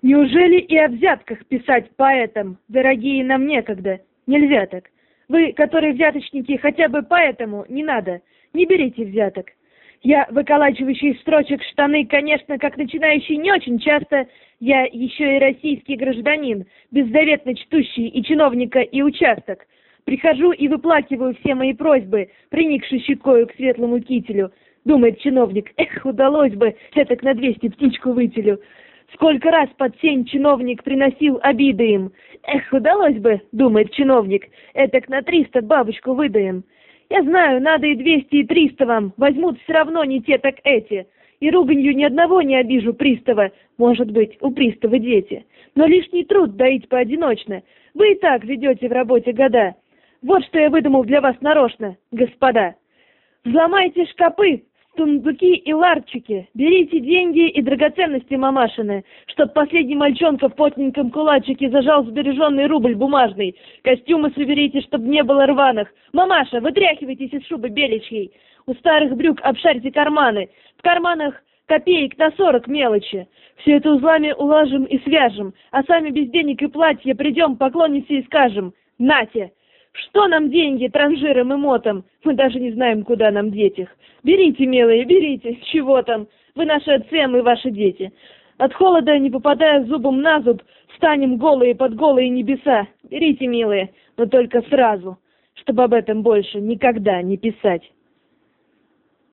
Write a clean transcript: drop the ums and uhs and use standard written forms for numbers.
Неужели и о взятках писать поэтам, дорогие нам некогда? Нельзя так. Вы, которые взяточники, хотя бы поэтому не надо. Не берите взяток. Я, выколачивающий из строчек штаны, конечно, как начинающий не очень часто, я еще и российский гражданин, беззаветно чтущий и чиновника, и участок. Прихожу и выплакиваю все мои просьбы, приникши щекою к светлому кителю. Думает чиновник, эх, удалось бы, этак на 200 птичку вытелю. Сколько раз под сень чиновник приносил обиды им. Эх, удалось бы, думает чиновник, этак на 300 бабочку выдаем. Я знаю, надо и 200, и 300 вам, возьмут все равно не те, так эти. И руганью ни одного не обижу пристава, может быть, у пристава дети. Но лишний труд доить поодиночно. Вы и так ведете в работе года. Вот что я выдумал для вас нарочно, господа. Взломайте шкапы, сундуки и ларчики, берите деньги и драгоценности мамашины, чтоб последний мальчонка в потненьком кулачике зажал сбереженный рубль бумажный. Костюмы соберите, чтоб не было рваных. Мамаша, вытряхивайтесь из шубы беличьей. У старых брюк обшарьте карманы. В карманах копеек на 40 мелочи. Все это узлами уложим и свяжем, а сами без денег и платья придем, поклонимся и скажем: «Нате! Что нам деньги, транжирам и мотам? Мы даже не знаем, куда нам деть их. Берите, милые, берите, чего там? Вы наши отцы, а мы ваши дети. От холода, не попадая зубом на зуб, встанем голые под голые небеса. Берите, милые, но только сразу, чтобы об этом больше никогда не писать».